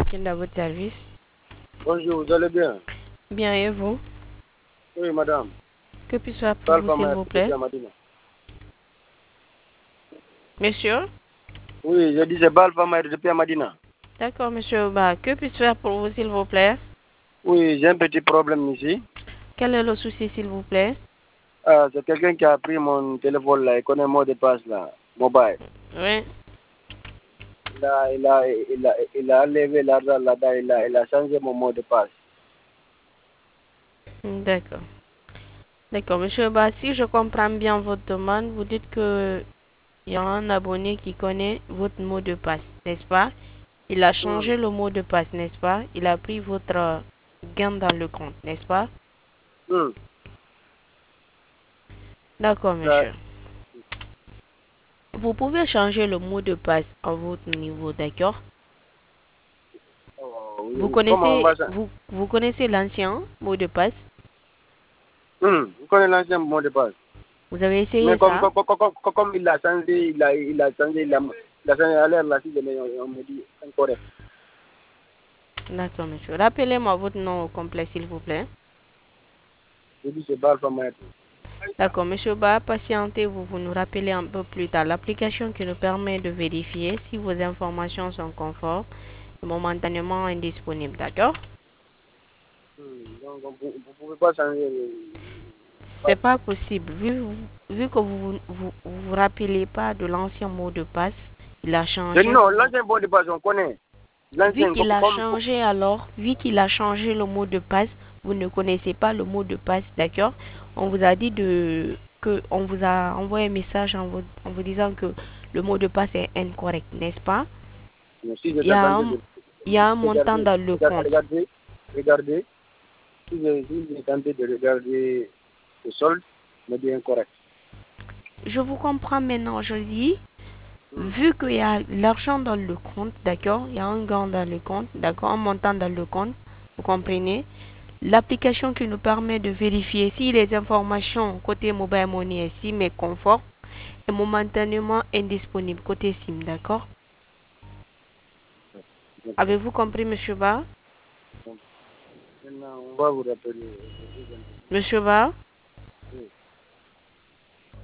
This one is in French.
Quel est votre service? Bonjour, vous allez bien? Bien, et vous? Oui, madame. Que puis-je faire pour vous, Alpha s'il Maître vous depuis plaît? Amadina. Monsieur? Oui, je dis c'est Alpha Maître depuis Amadina. D'accord, monsieur Oba. Que puis-je faire pour vous, s'il vous plaît? Oui, j'ai un petit problème ici. Quel est le souci, s'il vous plaît? C'est quelqu'un qui a pris mon téléphone là, il connaît le mot de passe là, mobile. Oui. Il a enlevé l'argent là-dedans, il a changé mon mot de passe. D'accord. D'accord, monsieur Oba, si je comprends bien votre demande, vous dites que il y a un abonné qui connaît votre mot de passe, n'est-ce pas? Il a changé le mot de passe, n'est-ce pas? Il a pris votre gain dans le compte, n'est-ce pas? Hmm. D'accord, Ça, monsieur. Vous pouvez changer le mot de passe à votre niveau, d'accord? Vous comment on connaissez, va ça? vous connaissez l'ancien mot de passe? Vous connaissez l'ancien mot de passe. Vous avez Mais essayé comme, ça? comme il a changé, il a changé, il a changé à l'air là, si on me dit incorrect. D'accord, monsieur. Rappelez-moi votre nom au complet, s'il vous plaît. Je dis c'est Alpha Maître. D'accord, monsieur Ba, patientez-vous, vous nous rappelez un peu plus tard. L'application qui nous permet de vérifier si vos informations sont conformes est momentanément indisponible, d'accord? Donc, vous ne pouvez pas changer le C'est passe. pas possible. Vu que vous rappelez pas de l'ancien mot de passe, il a changé Non, le mot. l'ancien mot de passe, on connaît. Vu L'ancien, qu'il a changé alors, vu qu'il a changé le mot de passe, vous ne connaissez pas le mot de passe, d'accord? On vous a dit on vous a envoyé un message en vous disant que le mot de passe est incorrect, n'est-ce pas? si je Il y a t'attendais un, de il y a un montant regarder, dans le compte. regardez, si j'ai tenté de regarder le solde, me dit incorrect. Je vous comprends maintenant, je dis, vu qu'il y a l'argent dans le compte, d'accord? Il y a un gain dans le compte, d'accord? Un montant dans le compte, vous comprenez? L'application qui nous permet de vérifier si les informations côté mobile money et SIM est conforme est momentanément indisponible côté SIM, d'accord? Avez-vous compris, monsieur Ba? Maintenant, on va vous rappeler. Monsieur Ba?